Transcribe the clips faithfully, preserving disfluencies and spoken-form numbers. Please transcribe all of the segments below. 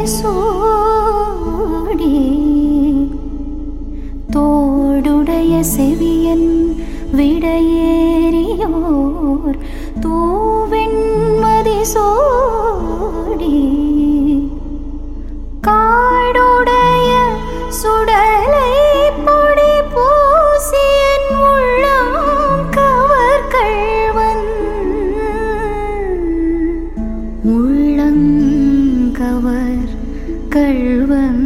சூடி தோடுடைய செவியன் விடையேறியோர் தூவெண்மதி சூடி காடுடைய சுடலை பொடி பூசியன் உள்ளம் கவர் கள்வன் உள்ளங்கவர் கள்வன்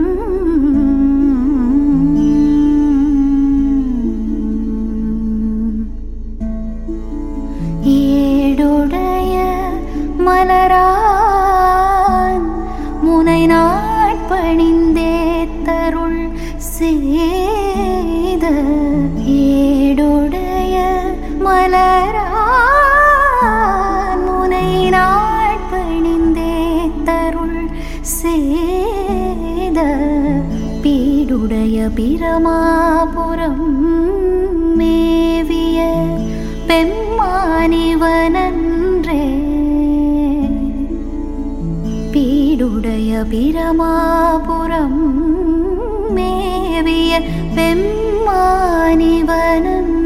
ஏடுடைய மலரான் முனை நாட்பணிந்தேத்தருள் செய்த ஏடுடைய மலரான் முனை நாட்பணிந்தேத்தருள் செய்த பீடுடைய பிரமாபுரம் மேவிய பெம்மானிவனன்றே பீடுடைய பிரமாபுரம் மேவிய பெம்மானிவனன்